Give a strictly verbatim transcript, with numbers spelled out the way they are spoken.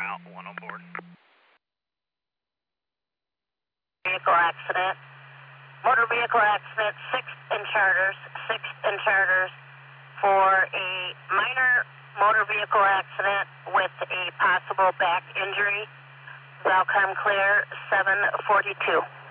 out, one on board. Vehicle accident. Motor vehicle accident, sixth and charters, sixth and charters for a minor motor vehicle accident with a possible back injury. Valcom clear, seven forty-two.